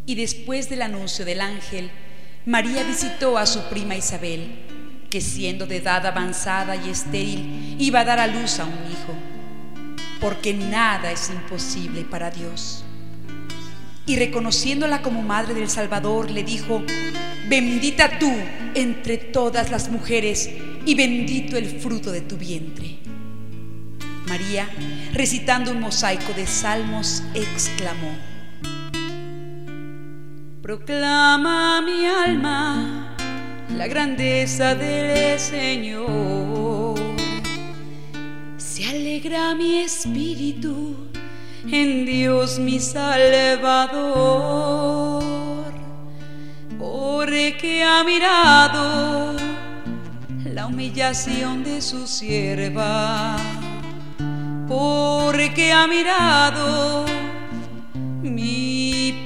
Y después del anuncio del ángel, María visitó a su prima Isabel, que siendo de edad avanzada y estéril, iba a dar a luz a un hijo, porque nada es imposible para Dios. Y reconociéndola como madre del Salvador, le dijo: bendita tú entre todas las mujeres, y bendito el fruto de tu vientre. María, recitando un mosaico de salmos, exclamó: proclama mi alma la grandeza del Señor. Se alegra mi espíritu en Dios mi Salvador, porque ha mirado la humillación de su sierva, porque ha mirado mi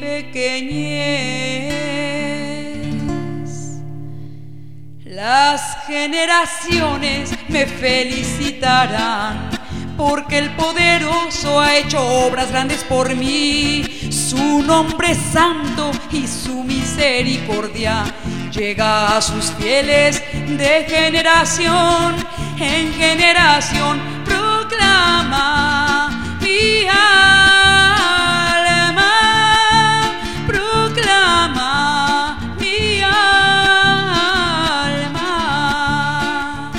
pequeñez. Las generaciones me felicitarán, porque el poderoso ha hecho obras grandes por mí. Su nombre es santo y su misericordia llega a sus fieles de generación en generación. Proclama mi alma, proclama mi alma.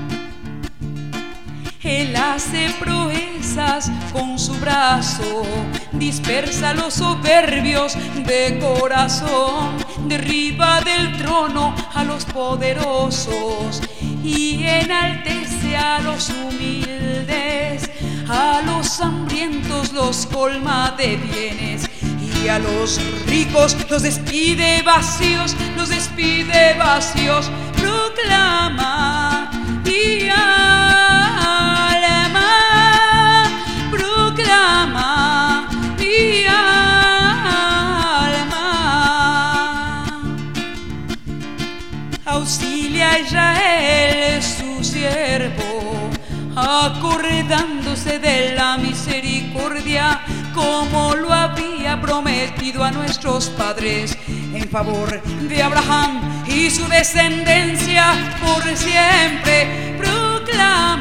Él hace proezas con su brazo, dispersa a los soberbios de corazón, derriba del trono a los poderosos y enaltece a los humildes. A los hambrientos los colma de bienes, y a los ricos los despide vacíos, los despide vacíos. Proclama mi alma, proclama mi alma. Auxilia a Israel su siervo, acordándose de la misericordia, como lo había prometido a nuestros padres, en favor de Abraham y su descendencia por siempre. Proclama